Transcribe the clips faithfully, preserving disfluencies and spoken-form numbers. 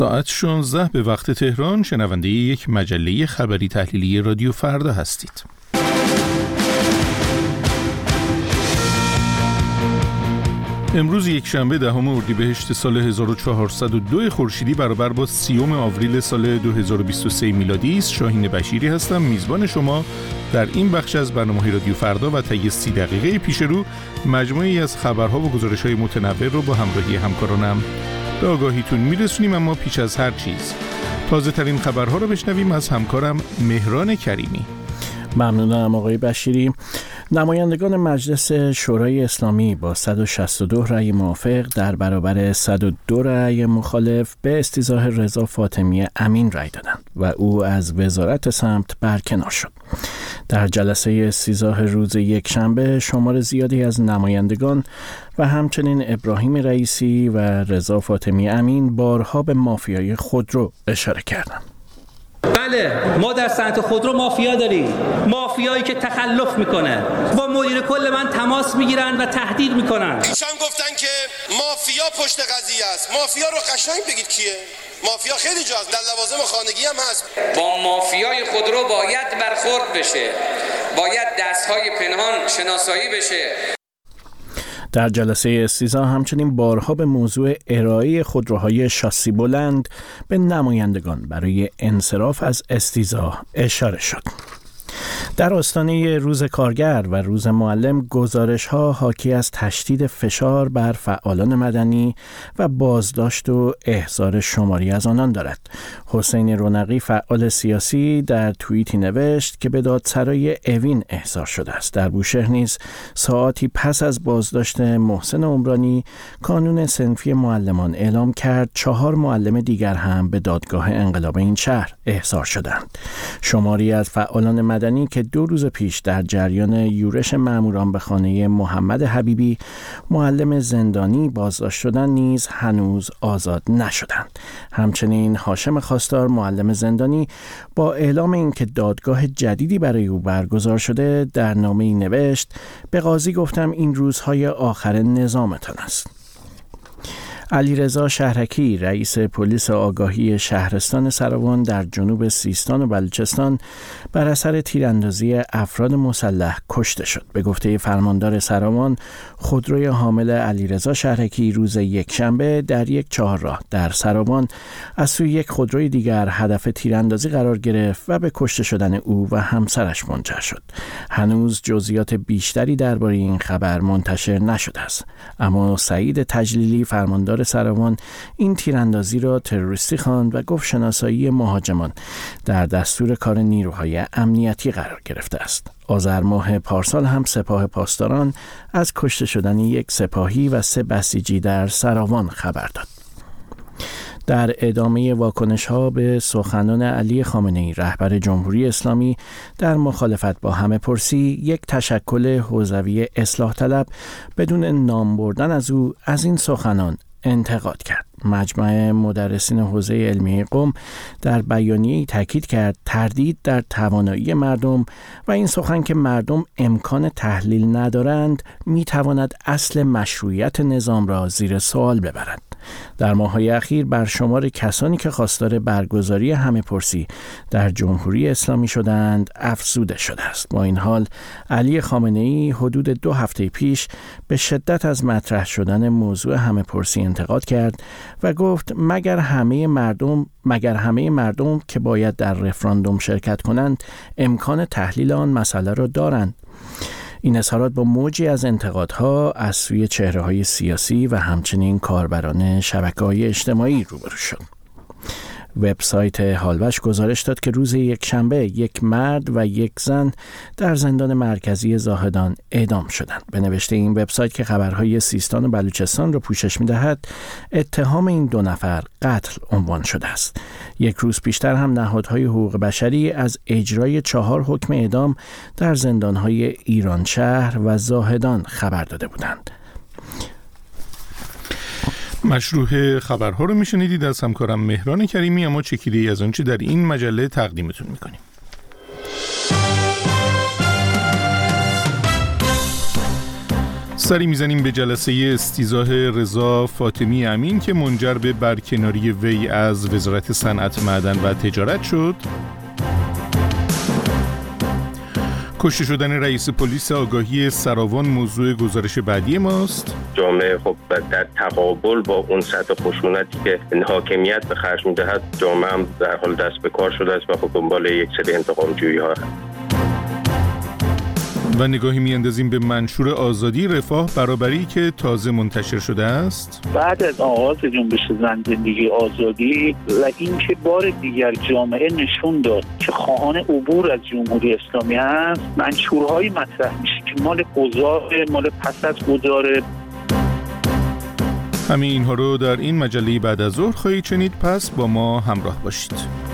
ساعت شانزده به وقت تهران، شنونده یک مجله خبری تحلیلی رادیو فردا هستید. امروز یک شنبه دهم اردیبهشت سال هزار و چهارصد و دو خورشیدی برابر با سیوم آوریل سال دو هزار و بیست و سه میلادی است. شاهین بشیری هستم، میزبان شما در این بخش از برنامه رادیو فردا و طی سی دقیقه پیش رو مجموعی از خبرها و گزارش‌های متنوع رو با همراهی همکارانم به آگاهیتون میرسونیم. اما پیش از هر چیز تازه ترین خبرها رو بشنویم از همکارم مهران کریمی. ممنونم آقای بشیری. نمایندگان مجلس شورای اسلامی با صد و شصت و دو رأی موافق در برابر صد و دو رأی مخالف به استیضاح رضا فاطمی امین رأی دادند و او از وزارت سمت برکنار شد. در جلسه استیضاح روز یکشنبه شمار زیادی از نمایندگان و همچنین ابراهیم رئیسی و رضا فاطمی امین بارها به مافیای خودرو اشاره کردند. بله، ما در صنعت خودرو مافیا داریم، مافیایی که تخلف میکنه، با مدیر کل من تماس میگیرن و تهدید میکنن. ایشان گفتن که مافیا پشت قضیه است. مافیا رو قشنگ بگید کیه؟ مافیا خیلی جاست، در لوازم خانگی هم هست. با مافیای خودرو باید برخورد بشه، باید دستهای پنهان شناسایی بشه. در جلسه استیضاح همچنین بارها به موضوع ارائه خودروهای شاسی بلند به نمایندگان برای انصراف از استیضاح اشاره شد. در آستانه روز کارگر و روز معلم گزارش‌ها حاکی از تشدید فشار بر فعالان مدنی و بازداشت و احضار شماری از آنان دارد. حسین رونقی فعال سیاسی در توییتی نوشت که به دادسرای اوین احضار شده است. در بوشهر نیز ساعاتی پس از بازداشت محسن عمرانی کانون صنفی معلمان اعلام کرد چهار معلم دیگر هم به دادگاه انقلاب این شهر احضار شدند. شماری از فعالان مدنی که دو روز پیش در جریان یورش ماموران به خانه محمد حبیبی معلم زندانی بازداشت شدند نیز هنوز آزاد نشدند. همچنین هاشم خواستار معلم زندانی با اعلام اینکه دادگاه جدیدی برای او برگزار شده در نامه‌ای نوشت: به قاضی گفتم این روزهای آخر نظامتان است. علیرضا شهرکی رئیس پلیس آگاهی شهرستان سراوان در جنوب سیستان و بلوچستان بر اثر تیراندازی افراد مسلح کشته شد. به گفته فرماندار سراوان، خودروی حامل علیرضا شهرکی روز یکشنبه در یک چهارراه در سراوان از سوی یک خودروی دیگر هدف تیراندازی قرار گرفت و به کشته شدن او و همسرش منجر شد. هنوز جزئیات بیشتری درباره این خبر منتشر نشده است، اما سعید تجلیلی فرماندار سراوان این تیراندازی را تروریستی خواند و گفت شناسایی مهاجمان در دستور کار نیروهای امنیتی قرار گرفته است. آذر ماه پارسال هم سپاه پاسداران از کشته شدن یک سپاهی و سه بسیجی در سراوان خبر داد. در ادامه واکنش‌ها به سخنان علی خامنه‌ای رهبر جمهوری اسلامی در مخالفت با همه‌پرسی، یک تشکل حوزوی اصلاح طلب بدون نام بردن از او از این سخنان انتقاد کرد. مجمع مدرسین حوزه علمی قم در بیانیه‌ای تاکید کرد تردید در توانایی مردم و این سخن که مردم امکان تحلیل ندارند میتواند اصل مشروعیت نظام را زیر سوال ببرد. در ماه‌های اخیر بر شمار کسانی که خواستار برگزاری همه‌پرسی در جمهوری اسلامی شدند افزوده شده است. با این حال علی خامنه‌ای حدود دو هفته پیش به شدت از مطرح شدن موضوع همه‌پرسی انتقاد کرد و گفت مگر همه مردم مگر همه مردم که باید در رفراندوم شرکت کنند امکان تحلیل آن مسئله را دارند. این اظهارات با موجی از انتقادها از سوی چهره‌های سیاسی و همچنین کاربران شبکه‌های اجتماعی روبرو شد. وبسایت هالوش گزارش داد که روز یکشنبه یک مرد و یک زن در زندان مرکزی زاهدان اعدام شدند. به نوشته این وبسایت که خبرهای سیستان و بلوچستان را پوشش می‌دهد، اتهام این دو نفر قتل عنوان شده است. یک روز پیشتر هم نهادهای حقوق بشری از اجرای چهار حکم اعدام در زندان‌های ایران شهر و زاهدان خبر داده بودند. مشروع خبرها رو میشنیدید از همکارم مهران کریمی، اما چکیده‌ای از آنچه در این مجله تقدیمتون میکنیم. سری میزنیم به جلسه استیضاح رضا فاطمی امین که منجر به برکناری وی از وزارت صنعت، معدن و تجارت شد. کشته شدن رئیس پلیس آگاهی سراوان موضوع گزارش بعدی ماست. جامعه خب در تقابل با اون سطح خشونتی که حاکمیت به خرج می‌دهد، جامعه هم در حال دست به کار شده است و خب دنبال یک سری انتقام‌جویی‌ها هست. و نگاهی میاندازیم به منشور آزادی، رفاه، برابری که تازه منتشر شده است. بعد از آغاز جنبش زن زندگی آزادی و اینکه بار دیگر جامعه نشون داد که خواهان عبور از جمهوری اسلامی است، منشورهایی مطرح میشه که مال گذار، مال پس از گذار. همه اینها رو در این مجله بعد از ظهر خواهید شنید، پس با ما همراه باشید.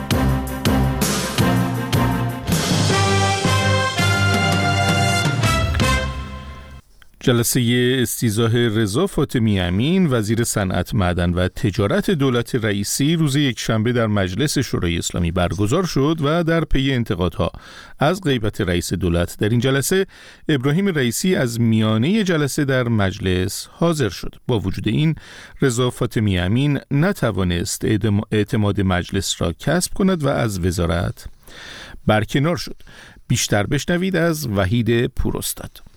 جلسه استیضاح رضا فاطمی امین وزیر صنعت، معدن و تجارت دولت رئیسی روز یکشنبه در مجلس شورای اسلامی برگزار شد و در پی انتقادها از غیبت رئیس دولت در این جلسه، ابراهیم رئیسی از میانه جلسه در مجلس حاضر شد. با وجود این، رضا فاطمی امین نتوانست اعتماد مجلس را کسب کند و از وزارت برکنار شد. بیشتر بشنوید از وحید پوراستاد.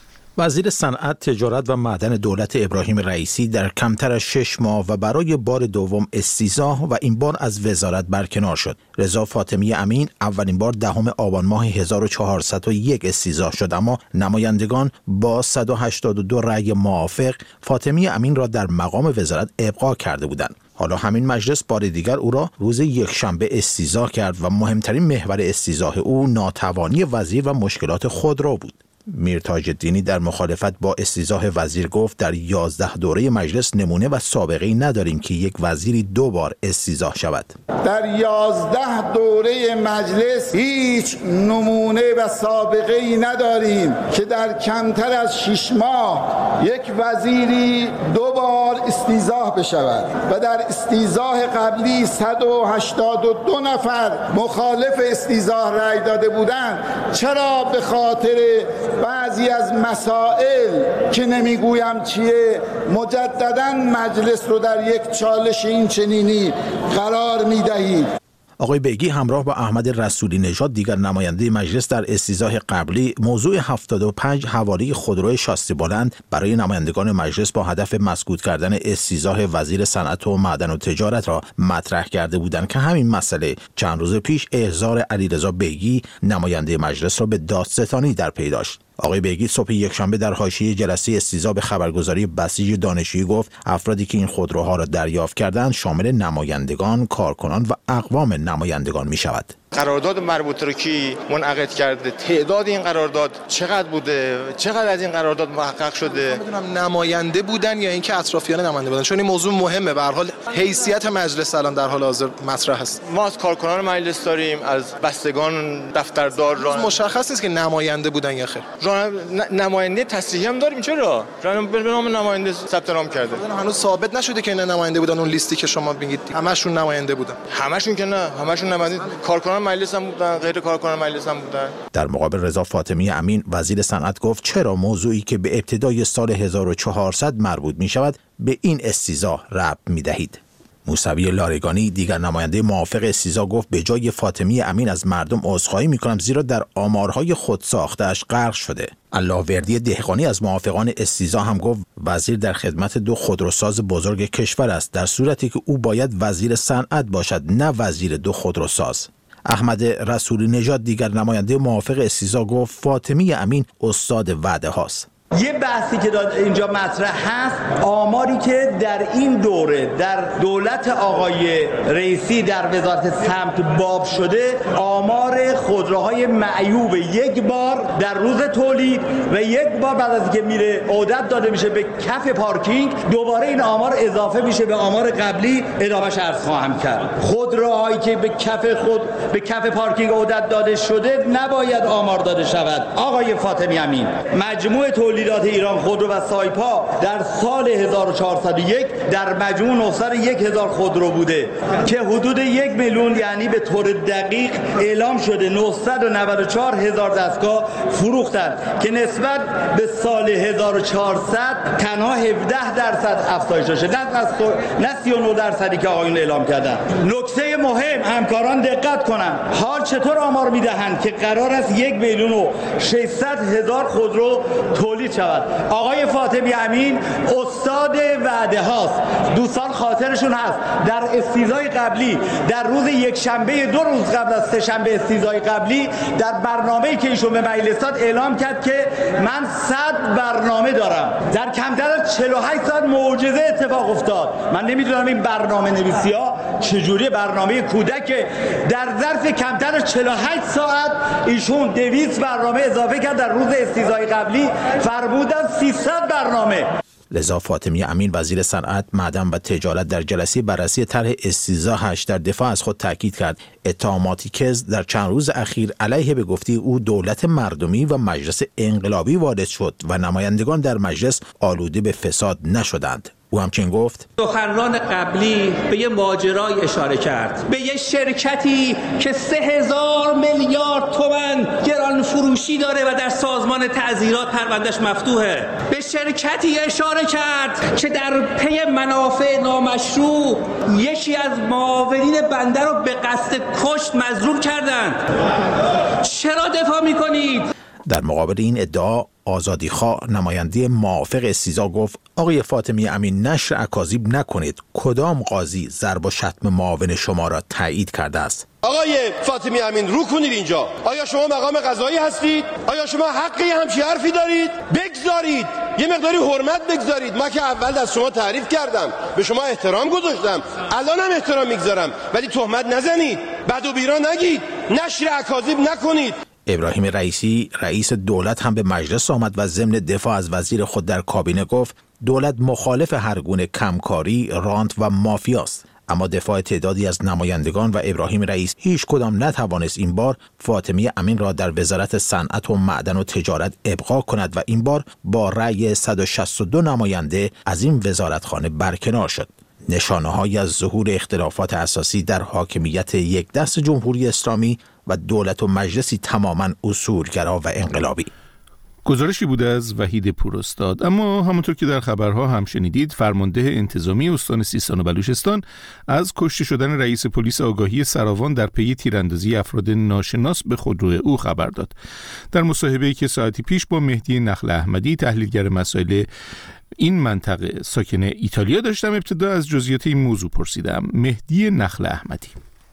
وزیر صنعت، تجارت و معدن دولت ابراهیم رئیسی در کمتر از شش ماه و برای بار دوم استیضاح و این بار از وزارت برکنار شد. رضا فاطمی امین اولین بار دهم آبان ماه هزار و چهارصد و یک استیضاح شد، اما نمایندگان با صد و هشتاد و دو رأی موافق فاطمی امین را در مقام وزارت ابقا کرده بودند. حالا همین مجلس بار دیگر او را روز یکشنبه استیضاح کرد و مهمترین محور استیضاح او ناتوانی وزیر و مشکلات خودرو بود. میر تاج الدینی در مخالفت با استیضاح وزیر گفت در یازده دوره مجلس نمونه و سابقه‌ای نداریم که یک وزیری دو بار استیضاح شود. در یازده دوره مجلس هیچ نمونه و سابقه‌ای نداریم که در کمتر از شش ماه یک وزیری دو بار استیضاح بشود و در استیضاح قبلی صد و هشتاد و دو نفر مخالف استیضاح رأی داده بودند. چرا به خاطر بعضی از مسائل که نمیگویم چیه مجدداً مجلس رو در یک چالش این چنینی قرار میدهید؟ آقای بیگی همراه با احمد رسولی نژاد دیگر نماینده مجلس در استیضاح قبلی موضوع هفتاد و پنج حواله خودروی شاسی بلند برای نمایندگان مجلس با هدف مسکوت کردن استیضاح وزیر صنعت و معدن و تجارت را مطرح کرده بودند که همین مسئله چند روز پیش احضار علیرضا بیگی نماینده مجلس را به دادستانی در پی داشت. آقای بیگی صبح یکشنبه در حاشیه جلسه استیضاح به خبرگزاری بسیج دانشجویی گفت افرادی که این خودروها را دریافت کردند شامل نمایندگان، کارکنان و اقوام نمایندگان می شود. قرارداد مربوطه رو کی منعقد کرده؟ تعداد این قرارداد چقدر بوده؟ چقدر از این قرارداد محقق شده؟ نمیدونم نماینده بودن یا اینکه اطرافیان نماینده بودن، چون این موضوع مهمه. به هر حال حیثیت مجلس الان در حال حاضر مطرح است. ما از کارکنان مجلس داریم، از بستگان دفتردار را مشخص نیست که نماینده بودن یا خیر. نماینده تصریحی هم داریم. چرا؟ به نام نماینده ثبت نام کرده. هنوز ثابت نشده که اینا نماینده بودن. اون لیستی که شما میگید همشون نماینده بودن. همشون که نه، همشون نماینده کارکنان مجلس هم بودن، غیر کارکنان مجلس هم بودن. در مقابل رضا فاطمی امین وزیر صنعت گفت چرا موضوعی که به ابتدای سال هزار و چهارصد مربوط می شود به این استیضاح ربط می دهید. موسوی لارگانی دیگر نماینده موافق استیضاح گفت به جای فاطمی امین از مردم عذرخواهی می‌کنم زیرا در آمارهای خود ساخته‌اش غرق شده. علاوردی دهقانی از موافقان استیضاح هم گفت وزیر در خدمت دو خودروساز بزرگ کشور است، در صورتی که او باید وزیر صنعت باشد نه وزیر دو خودروساز. احمد رسولی نژاد دیگر نماینده موافق استیضاح گفت فاطمی امین استاد وعده هاست. یه بحثی که اینجا مطرح هست، آماری که در این دوره در دولت آقای رئیسی در وزارت سمت باب شده، آمار خودروهای معیوب یک بار در روز تولید و یک بار بعد از اینکه میره عودت داده میشه به کف پارکینگ، دوباره این آمار اضافه میشه به آمار قبلی. ادامهش عرض خواهم کرد. خودروهایی که به کف خود به کف پارکینگ عودت داده شده نباید آمار داده شود. آقای فاطمی امین، مجموع تولید تولیدات ایران خودرو و سایپا در سال هزار و چهارصد و یک در مجموع نهصد و یک هزار خودرو بوده که حدود یک میلیون، یعنی به طور دقیق اعلام شده نهصد و نود و چهار هزار دستگاه فروختند که نسبت به سال هزار و چهارصد تنها هفده درصد افزایش داشته، نه سی و نه درصدی که آقایون اعلام کردن. نکته مهم، همکاران دقت کنند، حال چطور آمار میدهند که قرار است یک میلیون و ششصد هزار خودرو تولید شود. آقای فاطمی امین استاد وعده هاست، دوستان خاطرشون هست در استیضای قبلی در روز یک شنبه دو روز قبل از سه شنبه استیضای قبلی در برنامه‌ای که ایشون به مجلس داد اعلام کرد که من صد برنامه دارم. در کمتر از چهل و هشت ساعت معجزه اتفاق افتاد. من نمیدونم این برنامه نویسی‌ها چجوری برنامه کودک در ظرف کمتر از چهل و هشت ساعت ایشون دویست برنامه اضافه کرد، در روز استیضای قبلی فرمودن سیصد برنامه. لذا فاطمی امین وزیر صنعت، معدن و تجارت در جلسه بررسی طرح استیضاحش در دفاع از خود تاکید کرد اتهاماتی که در چند روز اخیر علیه به گفته او دولت مردمی و مجلس انقلابی وارد شد و نمایندگان در مجلس آلوده به فساد نشدند. او همچنین گفت سخنران قبلی به یه ماجرای اشاره کرد، به یه شرکتی که سه هزار میلیارد تومان گران فروشی داره و در سازمان تعزیرات پروندهش مفتوحه. به شرکتی اشاره کرد که در پی منافع نامشروع یکی از معاونین بنده رو به قصد کشت مجروح کردند. چرا دفاع میکنید؟ در مقابل این ادعا آزادیخواه نماینده موافق استیضاح گفت آقای فاطمی امین نشر اکاذیب نکنید. کدام قاضی ضرب و شتم معاون شما را تایید کرده است؟ آقای فاطمی امین رو کنید اینجا. آیا شما مقام قضایی هستید؟ آیا شما حقی همچی حرفی دارید؟ بگذارید یه مقداری حرمت بگذارید. ما که اول از شما تعریف کردم، به شما احترام گذاشتم، الانم احترام میگذارم، ولی تهمت نزنید، بد و بیرا نگید، نشر اکاذیب نکنید. ابراهیم رئیسی رئیس دولت هم به مجلس آمد و ضمن دفاع از وزیر خود در کابینه گفت دولت مخالف هر گونه کمکاری، رانت و مافیاست. اما دفاع تعدادی از نمایندگان و ابراهیم رئیس هیچ کدام نتوانست این بار فاطمی امین را در وزارت صنعت و معدن و تجارت ابقا کند و این بار با رأی صد و شصت و دو نماینده از این وزارتخانه برکنار شد. نشانه‌هایی از ظهور اختلافات اساسی در حاکمیت یک دست جمهوری اسلامی و دولت و مجلسی تماماً اصولگرا و انقلابی. گزارشی بوده از وحید پوراستاد. اما همونطور که در خبرها هم شنیدید، فرمانده انتظامی استان سیستان و بلوچستان از کشته شدن رئیس پلیس آگاهی سراوان در پی تیراندازی افراد ناشناس به خودرو او خبر داد. در مصاحبه‌ای که ساعتی پیش با مهدی نخل احمدی، تحلیلگر مسائل این منطقه ساکن ایتالیا داشتم، ابتدا از جزئیات این موضوع پرسیدم. مهدی نخل احمدی: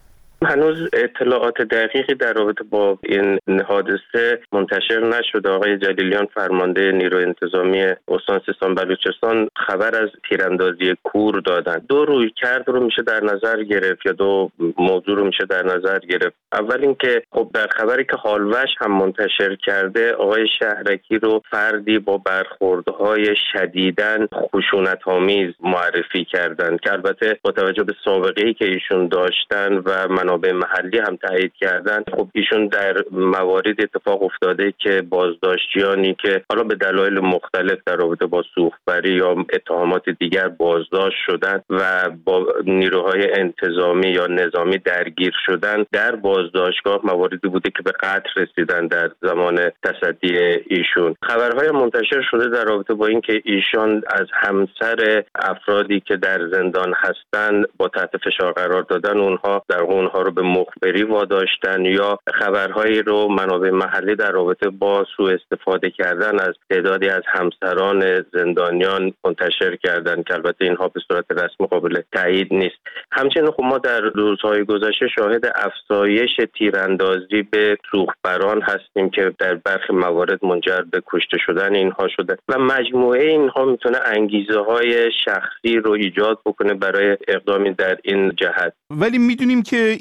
هنوز اطلاعات دقیقی در رابطه با این حادثه منتشر نشده. آقای جلیلیان فرمانده نیروی انتظامی استان سیستان بلوچستان خبر از تیراندازی کور دادن. دو رویکرد رو میشه در نظر گرفت یا دو موضوع رو میشه در نظر گرفت. اول اینکه خب در خبری که حالوش هم منتشر کرده، آقای شهرکی رو فردی با برخوردهای شدیداً خشونت‌آمیز معرفی کردند که البته با توجه به سابقه‌ای که ایشون داشتن و منابع محلی هم تایید کردن، خب ایشون در موارد اتفاق افتاده که بازداشتیانی که حالا به دلایل مختلف در رابطه با سوختبری یا اتهامات دیگر بازداشت شدن و با نیروهای انتظامی یا نظامی درگیر شدن، در بازداشتگاه مواردی بوده که به قتل رسیدن در زمان تصدی ایشون. خبرهای منتشر شده در رابطه با اینکه ایشان از همسر افرادی که در زندان هستند با تحت فشار قرار دادن، اونها در اونها رو به مخبری واداشتن، یا خبرهایی رو منابع محلی در رابطه با سوء استفاده کردن از تعدادی از همسران زندانیان منتشر کردن که البته اینها به صورت رسمی قابل تایید نیست. همچنین خب ما در روزهای گذشته شاهد افزایش تیراندازی به سوختبران هستیم که در برخی موارد منجر به کشته شدن اینها شده و مجموعه اینها میتونه انگیزه های شخصی رو ایجاد بکنه برای اقدامی در این جهت. ولی میدونیم که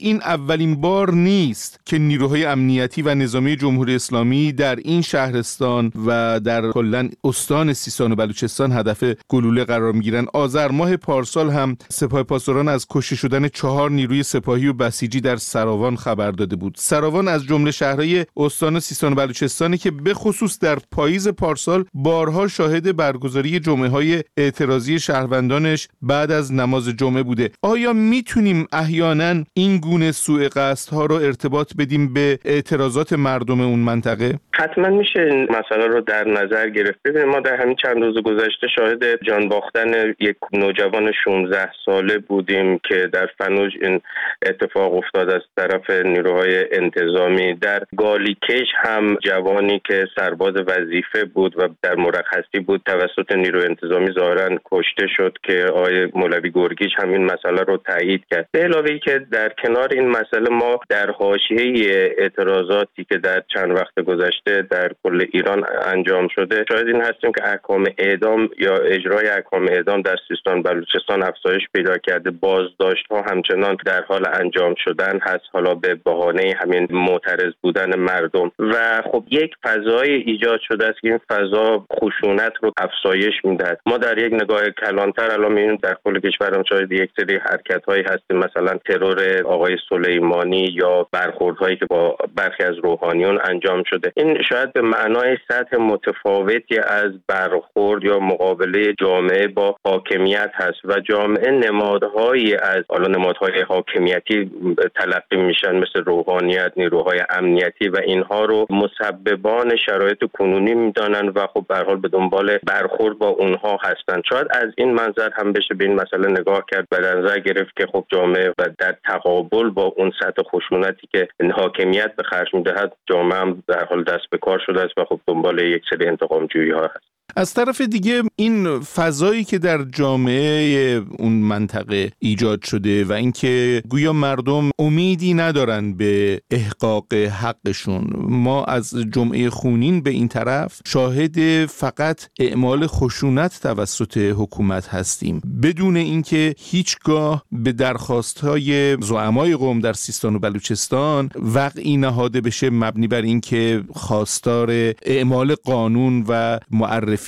این اولین بار نیست که نیروهای امنیتی و نظامی جمهوری اسلامی در این شهرستان و در کلاً استان سیستان و بلوچستان هدف گلوله قرار میگیرن. آذر ماه پارسال هم سپاه پاسداران از کشته شدن چهار نیروی سپاهی و بسیجی در سراوان خبر داده بود. سراوان از جمله شهرهای استان سیستان و بلوچستانی که به خصوص در پاییز پارسال بارها شاهد برگزاری جمعه‌های اعتراضی شهروندانش بعد از نماز جمعه بوده. آیا میتونیم احیانا این گونه سوء قصدها رو ارتباط بدیم به اعتراضات مردم اون منطقه؟ حتما میشه این مسئله رو در نظر گرفت. ببینید ما در همین چند روز گذشته شاهد جان باختن یک نوجوان شانزده ساله بودیم که در فنوج این اتفاق افتاد از طرف نیروهای انتظامی. در گالیکش هم جوانی که سرباز وظیفه بود و در مرخصی بود توسط نیروی انتظامی ظاهرا کشته شد که آقای مولوی گرگیش هم این مسئله رو تایید کرد. به علاوه ای که در کنار این مسئله ما در حاشیه اعتراضاتی که در چند وقت گذشته در کل ایران انجام شده شاید این هستیم که احکام اعدام یا اجرای احکام اعدام در سیستان بلوچستان افزایش پیدا کرده. بازداشت ها همچنان در حال انجام شدن هست، حالا به بهانه همین معترض بودن مردم و خب یک فضای ایجاد شده است که این فضا خشونت رو افزایش میدهد. ما در یک نگاه کلانتر الان می‌بینیم در کل کشورم شاید یک سری حرکت‌هایی هست، مثلا ترور آقای سلیمانی یا برخوردهایی که با برخی از روحانیون انجام شده. این شاید به معنای سطح متفاوتی از برخورد یا مقابله جامعه با حاکمیت هست و جامعه نمادهایی از حالا نمادهای حاکمیتی تلقی میشن مثل روحانیت، نیروهای امنیتی و اینها رو مسببان شرایط کنونی میدانن و خب به هر حال به دنبال برخورد با اونها هستن. شاید از این منظر هم بشه به این مسئله نگاه کرد و در نظر گرفت که خب جامعه و در تقابل با اون سطح خشونتی که حاکمیت به خرج میدهد جامعه هم در حال دست به کار شده است و خب دنبال یک سری انتقام جویی ها هست. از طرف دیگه این فضایی که در جامعه اون منطقه ایجاد شده و اینکه گویا مردم امیدی ندارن به احقاق حقشون، ما از جمعه خونین به این طرف شاهد فقط اعمال خشونت توسط حکومت هستیم بدون اینکه هیچگاه به درخواست‌های زعمای قوم در سیستان و بلوچستان وقعی نهاده بشه مبنی بر اینکه خواستار اعمال قانون و معرفی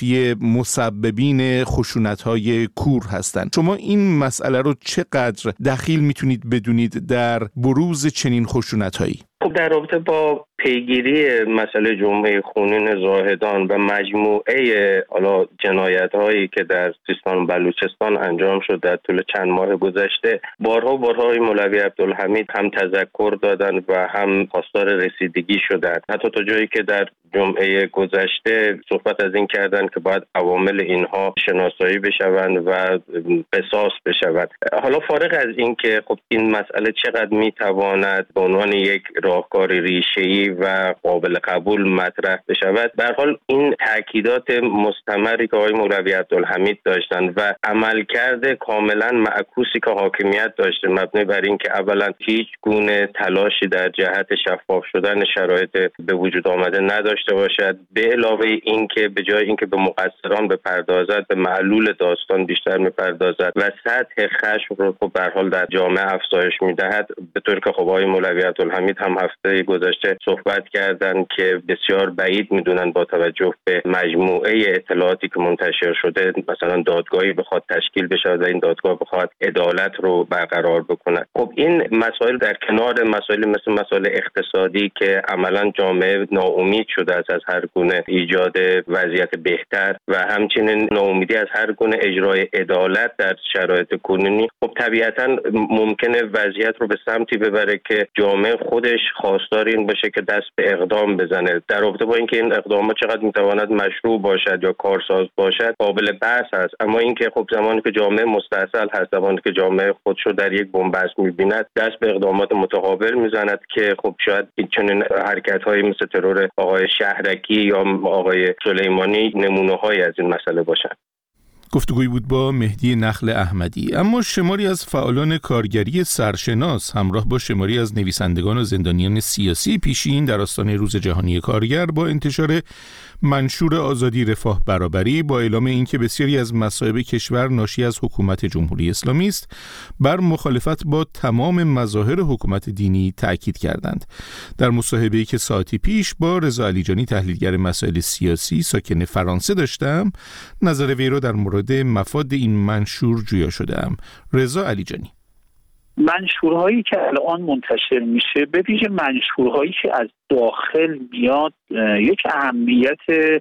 مسببین خشونت‌های کور هستند. شما این مسئله رو چقدر دخیل میتونید بدونید در بروز چنین خشونت‌هایی؟ خب در رابطه با پیگیری مسئله جمعه خونین زاهدان و مجموعه حالا جنایت‌هایی که در سیستان و بلوچستان انجام شد در طول چند ماه گذشته بارها بارها مولوی عبدالحمید هم تذکر دادن و هم خواستار رسیدگی شدند. حتی تا جایی که در جمعه گذشته صحبت از این کردن که باید عوامل اینها شناسایی بشوند و قصاص بشوند. حالا فارغ از این که خب این مسئله چقدر میتواند به عنوان یک راهکار ریشه‌ای و قابل قبول مطرح بشود، به هر حال این تاکیدات مستمری که آقای مولوی عبدالحمید داشتن و عملکرد کاملا معکوسی که حاکمیت داشته مبنی بر این که اولا هیچ گونه تلاشی در جهت شفاف شدن شرایط به وجود آمده نداشته باشد، به علاوه این که به جای اینکه به مقصران بپردازد به معلول داستان بیشتر میپردازد و سطح خشم رو خب به هر حال در جامعه افزایش میدهد، به طوری که خب آقای مولوی عبدالحمید هم هفته گذشته صحبت کردند که بسیار بعید میدونن با توجه به مجموعه اطلاعاتی که منتشر شده مثلا دادگاهی بخواد تشکیل بشه و این دادگاه بخواد عدالت رو برقرار بکنه. خب این مسائل در کنار مسائل مثل مسائل اقتصادی که عملا جامعه ناامید شده است از هر گونه ایجاد وضعیت بهتر و همچنین ناامیدی از هر گونه اجرای عدالت در شرایط کنونی، خب طبیعتا ممکنه وضعیت رو به سمتی ببره که جامعه خودش خواستار این باشه که دست به اقدام بزنه. در رابطه با اینکه این اقدامات چقدر میتواند مشروع باشد یا کارساز باشد قابل بحث است، اما اینکه خب زمانی که جامعه مستاصل هست، زمانی که جامعه خودشو در یک بن‌بست می‌بیند دست به اقدامات متقابل میزند که خب شاید چنین حرکت‌هایی مثل ترور آقای شهرکی یا آقای سلیمانی نمونه‌هایی از این مسئله باشند. گفتگوی بود با مهدی نخل احمدی. اما شماری از فعالان کارگری سرشناس همراه با شماری از نویسندگان و زندانیان سیاسی پیشین در آستانه روز جهانی کارگر با انتشار منشور آزادی، رفاه، برابری با اعلام اینکه بسیاری از مصائب کشور ناشی از حکومت جمهوری اسلامی است، بر مخالفت با تمام مظاهر حکومت دینی تأکید کردند. در مصاحبه‌ای که ساعتی پیش با رضا علیجانی تحلیلگر مسائل سیاسی ساکن فرانسه داشتم، نظر وی را در مورد مفاد این منشور جویا شدم. رضا علیجانی: منشورهایی که الان منتشر میشه، به ویژه منشورهایی که از داخل میاد، یک اهمیت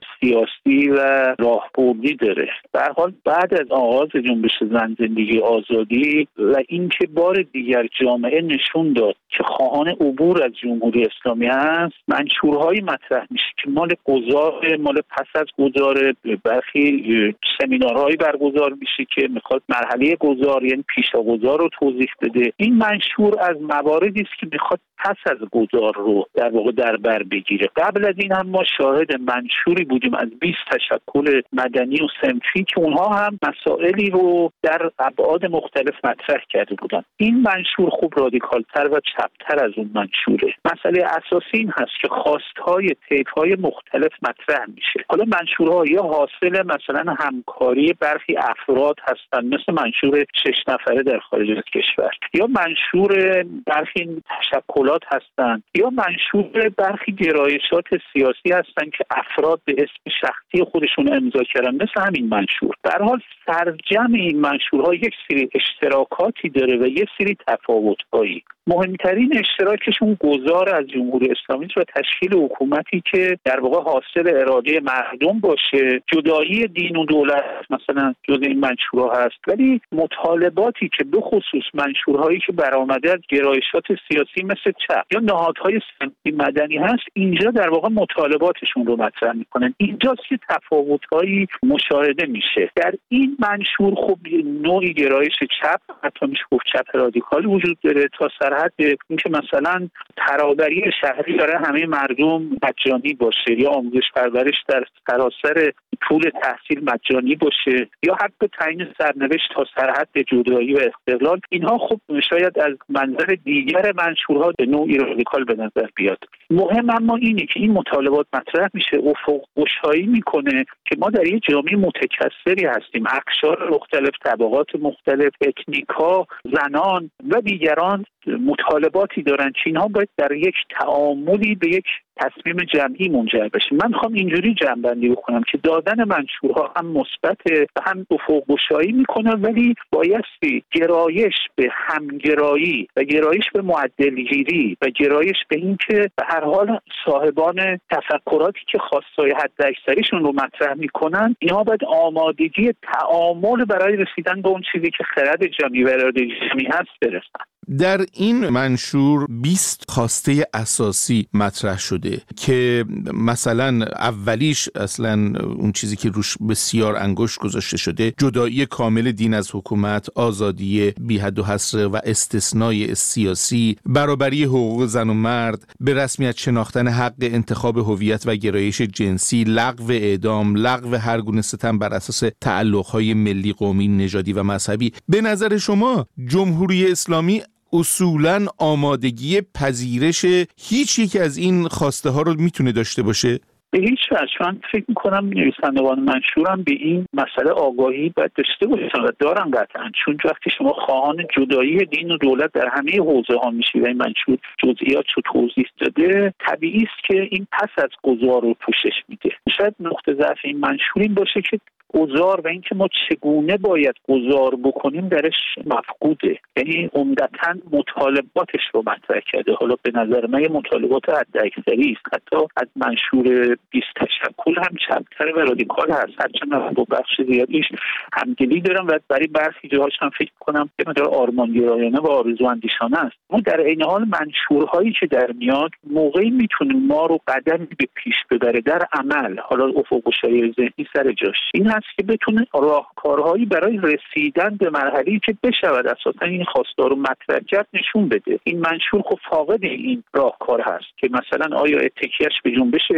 سیاسی و راهبردی داره. به هر حال بعد از آغاز جنبش زن زندگی آزادی و اینکه بار دیگر جامعه نشون داد که خواهان عبور از جمهوری اسلامی هست، منشورهایی مطرح میشه که مال گذار، مال پس از گذار، برخی سمینارهایی برگزار میشه که میخواد مرحله گذار یعنی پیشا گذار رو توضیح بده. این منشور از مواردی است که میخواد پس از گذار رو در واقع در بر بگیره. قبل از این هم ما شاهد منشوری بودیم از بیست تشکل مدنی و صنفی که اونها هم مسائلی رو در ابعاد مختلف مطرح کرده بودن. این منشور خوب رادیکالتر و چپتر از اون منشوره. مسئله اساسی این هست که خواستهای طیف‌های مختلف مطرح میشه. حالا منشورها یا حاصل مثلا همکاری برخی افراد هستن، مثل منشور شش نفره در خارج از کشور، یا منشور برخی تشکلات هستند، یا منشور برخی گرایشات سیاسی هستند که افراد به اسم شخصی خودشون امضا کردن، مثل همین منشور. در حال سرجم این منشورها یک سری اشتراکاتی داره و یک سری تفاوت‌هایی. مهمترین اشتراکشون گذار از جمهوری اسلامی و تشکیل حکومتی که در واقع حاصل اراده مردم باشه. جدایی دین و دولت مثلا جز این منشورها هست، ولی مطالباتی که به خصوص منشورهایی که برآمده از گرایشات سیاسی مثل چپ یا نهادهای صنفی مدنی هست، اینجا در واقع مطالباتشون رو مطرح میکنن. اینجاست که تفاوت‌هایی مشاهده میشه. در این منشور خب نوعی گرایش چپ، حتی میشه گفت چپ رادیکال وجود داره، تا سر حد اینکه مثلا ترابری شهری برای همه مردم مجانی باشه، یا آموزش پرورش در سراسر طول تحصیل مجانی باشه، یا حق تعیین سرنوشت تا سرحد جدایی و استقلال. اینها خب شاید از منظر دیگر منشورها به نوعی رادیکال به نظر بیاد. مهم اما اینه که این مطالبات مطرح میشه، افق گشایی میکنه که ما در یک جامعه متکثری هستیم، اقشار مختلف، طبقات مختلف، اتنیکا، زنان و دیگران مطالباتی دارن که اینها باید در یک تعاملی به یک تصمیم جمعی منجر بشه. من میخوام اینجوری جمع‌بندی بکنم که دادن منشورها هم مثبت و هم افق گشایی میکنه، ولی بایستی گرایش به همگرایی و گرایش به معدلگیری و گرایش به این که به هر حال صاحبان تفکراتی که خواستای حداکثریشون رو مطرح میکنن، اینها باید آمادگی تعامل برای رسیدن به اون چیزی که خرد جمعی و اراده جمعی هست برسن. در این منشور بیست خواسته اساسی مطرح شده که مثلا اولیش اصلا اون چیزی که روش بسیار انگشت گذاشته شده، جدایی کامل دین از حکومت، آزادی بی حد و حصر و استثنای سیاسی، برابری حقوق زن و مرد، به رسمیت شناختن حق انتخاب هویت و گرایش جنسی، لغو اعدام، لغو هر گونه ستم بر اساس تعلق‌های ملی، قومی، نژادی و مذهبی. به نظر شما جمهوری اسلامی اصولاً آمادگی پذیرش هیچ یک از این خواسته ها رو میتونه داشته باشه؟ به هیچ وجه. من فکر میکنم نویسندگان منشورم به این مسئله آگاهی باید داشته باشن و دارن قطعا، چون وقتی شما خواهان جدایی دین و دولت در همه حوزه ها میشی و این منشور جزئیات رو توضیح داده، طبیعی است که این پس از گذار رو پوشش میده. شاید نقطه ضعف این منشور این باشه که گذار و اینکه ما چگونه باید گذار بکنیم درش مفقوده، یعنی عمدتاً مطالباتش رو مطرح کرده. حالا به نظر من یه مطالبات حداکثری است، حتی از منشور بیست تشکل هم چپ‌تر و رادیکال هست، هرچند من با بخش زیادیش همدلی دارم و برای برخی جاهاش هم فکر کنم که مقدار آرمانگرایانه و آرزواندیشانه است. ما در عین حال منشورهایی که در میاد موقعی میتونه ما رو قدمی به پیش ببره در عمل، حالا افق گشایی ذهنی سر جاش، این هست که بتونه راهکارهایی برای رسیدن به مرحله‌ای که بشود اساسا این خواستار رو مطرح کرد نشون بده. این منشور خب فاقد این راهکار هست که مثلا آیا اتکیش به جنبش اجتماعی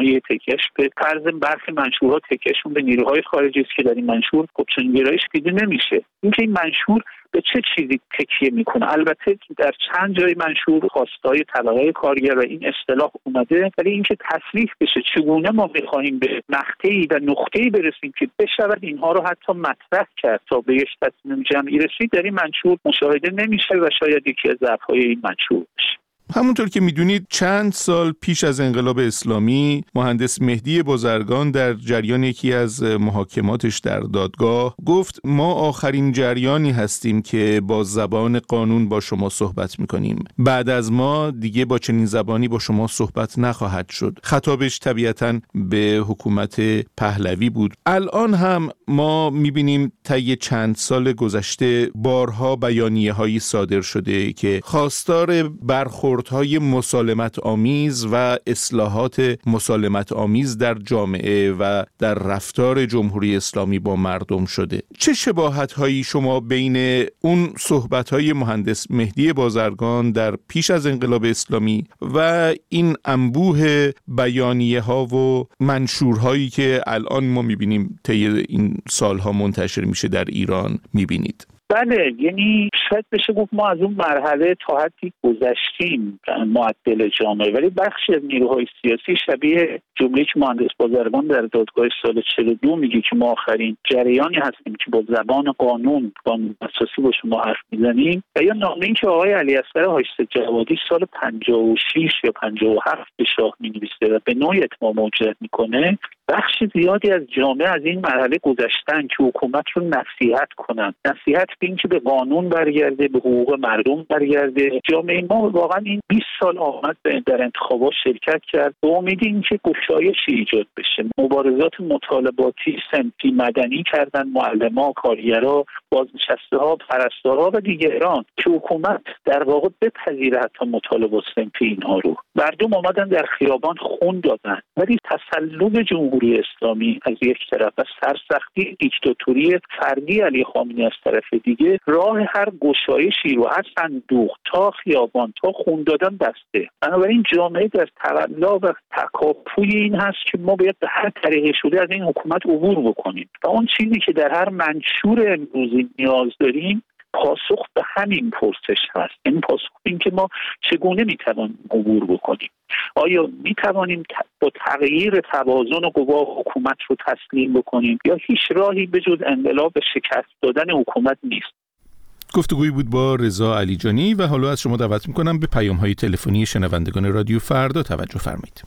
مایه تکیهش به فرض برخی منشورها تکیهشون به نیروهای خارجی است که در این منشور خب چنین گرایش دیده نمیشه. اینکه این منشور به چه چیزی تکیه میکنه؟ البته در چند جای منشور خواستهای طبقه کارگر و این اصطلاح اومده، ولی اینکه تصریح بشه چگونه ما میخواهیم به مقطعی و نقطه‌ای برسیم که بشود اینها رو حتی مطرح کرد تا به یک تصمیم جمعی رسید، در این منشور مشاهده نمیشه و شاید یکی از ضعف‌های این منشور باشه. همونطور که میدونید چند سال پیش از انقلاب اسلامی مهندس مهدی بازرگان در جریان یکی از محاکماتش در دادگاه گفت ما آخرین جریانی هستیم که با زبان قانون با شما صحبت میکنیم. بعد از ما دیگه با چنین زبانی با شما صحبت نخواهد شد. خطابش طبیعتاً به حکومت پهلوی بود. الان هم ما میبینیم طی چند سال گذشته بارها بیانیه هایی صادر شده که خواستار برخورد های مسالمت آمیز و اصلاحات مسالمت آمیز در جامعه و در رفتار جمهوری اسلامی با مردم شده. چه شباهت هایی شما بین اون صحبت های مهندس مهدی بازرگان در پیش از انقلاب اسلامی و این انبوه بیانیه ها و منشورهایی که الان ما میبینیم طی این سالها منتشر میشه در ایران میبینید؟ بله، یعنی شاید بشه گفت ما از اون مرحله تا حدی گذشتیم معدل جامعه، ولی بخشی از نیروهای سیاسی شبیه جمله که مهندس بازرگان در دادگاه سال چهل و دو میگه که ما آخرین جریانی هستیم که با زبان قانون قانون اساسی با شما حرف میزنیم، و یا نامه‌ای که آقای علی اصغر حاجی جوادی سال پنجاه و شش یا پنجاه و هفت به شاه مینویسه و به نوعی اتمام موجود میکنه. بخش زیادی از جامعه از این مرحله گذشتن که حکومت رو نصیحت کنن، نصیحت به این که به قانون برگرده، به حقوق مردم برگرده. جامعه ما واقعا این بیست سال آمد در انتخابات شرکت کرد به امید اینکه گشایشی ایجاد بشه. مبارزات مطالباتی صنفی مدنی کردن معلم‌ها، کارگرها، بازنشسته‌ها، پرستارها و دیگران که حکومت در واقع بپذیره حتی مطالبات صنفی اینها رو. مردم آمدن در خیابان خون دادن، ولی تسلط جمهوری اسلامی از یک طرف و سرسختی دیکتاتوری فردی علی خامنه‌ای از طرف دیگه راه هر گشایشی رو از صندوق تا خیابان تا خون دادن بسته. بنابراین جامعه در تقلا و تکاپوی این هست که ما باید به هر طریقی شده از این حکومت عبور بکنیم و اون چیزی که در هر منشور امروزی نیاز داریم پاسخ به همین پرسش هست. این پاسخ این که ما چگونه میتوانیم عبور بکنیم. آیا میتوانیم با تغییر توازن و قوا حکومت رو تسلیم بکنیم یا هیچ راهی به جز انقلاب و شکست دادن حکومت نیست؟ گفتگویی بود با رضا علیجانی و حالا از شما دعوت میکنم به پیام‌های تلفنی شنوندگان رادیو فردا توجه فرمایید.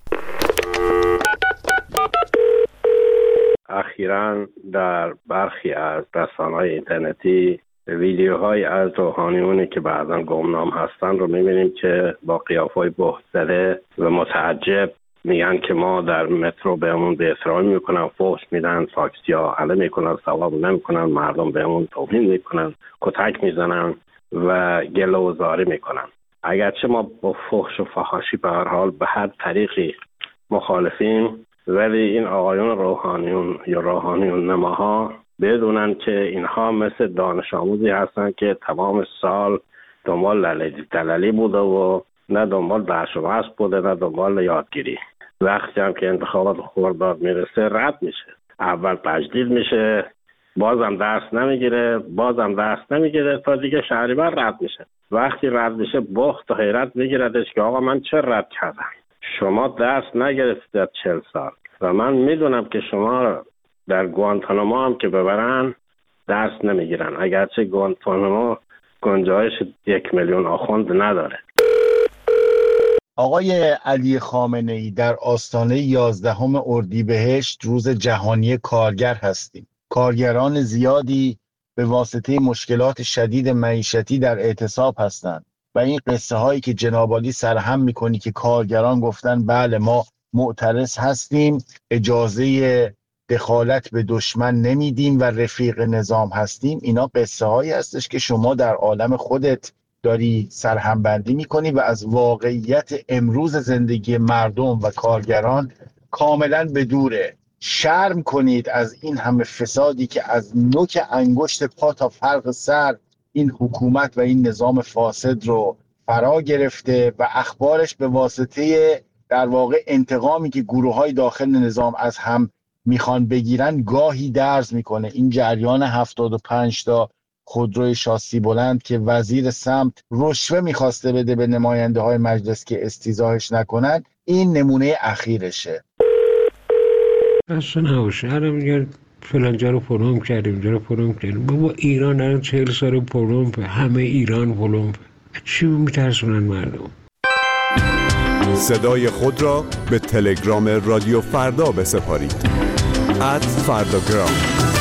اخیراً در برخی از رسانه‌های اینترنتی ویدیوهای از روحانیونی که بعضاً گمنام هستن رو می‌بینیم که با قیافه‌های بهت‌زده و متعجب میگن که ما در مترو بهمون به احترامی میکنن، فحش میدن، تاکسی‌ها حمله میکنن، ثواب نمیکنن، مردم بهمون توهین میکنن، کتک میزنن و گله و زاری میکنن. اگرچه ما با فحش و فحاشی به هر حال به هر طریقی مخالفیم، ولی این آقایون روحانیون یا روحانیون نماها بدونن که اینها مثل دانش آموزی هستن که تمام سال دنبال دلالی بوده و نه دنبال درس و بحث بوده نه دنبال یادگیری. وقتی هم که انتخابات خرداد میرسه رد میشه، اول تجدید میشه، بازم درس نمیگیره، بازم درس نمیگیره تا دیگه شهریور رد میشه. وقتی رد میشه بخت و حیرت میگیردش که آقا من چه رد کردم؟ شما درس نگرفتید چهل سال و من میدونم که شما در گوانتانامو هم که ببرن درس نمیگیرن، اگرچه گوانتانامو گنجایش یک میلیون آخوند نداره. آقای علی خامنه‌ای، در آستانه یازدهم اردیبهشت روز جهانی کارگر هستیم. کارگران زیادی به واسطه مشکلات شدید معیشتی در اعتصاب هستند و این قصه هایی که جناب عالی سرهم میکنی که کارگران گفتن بله ما معترض هستیم، اجازه دخالت به دشمن نمیدیم و رفیق نظام هستیم، اینا قصه هایی هستش که شما در عالم خودت داری سرهمبندی میکنی و از واقعیت امروز زندگی مردم و کارگران کاملا بدوره. شرم کنید از این همه فسادی که از نوک انگشت پا تا فرق سر این حکومت و این نظام فاسد رو فرا گرفته و اخبارش به واسطه در واقع انتقامی که گروه‌های داخل نظام از هم میخوان بگیرن گاهی درز میکنه. این جریان هفتاد و پنج تا خودروی شاسی بلند که وزیر سمت رشوه میخواسته بده به نماینده های مجلس که استیضاحش نکنن، این نمونه اخیرشه. اصلا نباشه هرم میگن فلان جا رو پروم کردیم اینجا رو پروم کردیم. بابا ایران الان چهل سال پروم، همه ایران پروم، چی میترسونن مردم؟ صدای خود را به تلگرام رادیو فردا بسپارید. ات فرداگرام.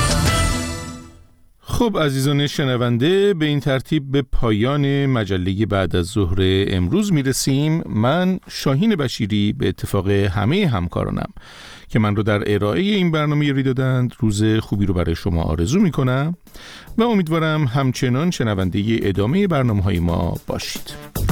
خب عزیزان شنونده، به این ترتیب به پایان مجله بعد از ظهر امروز میرسیم. من شاهین بشیری به اتفاق همه همکارانم که من رو در ارائه این برنامه یاری دادند روز خوبی رو برای شما آرزو میکنم و امیدوارم همچنان شنونده ادامه برنامه‌های ما باشید.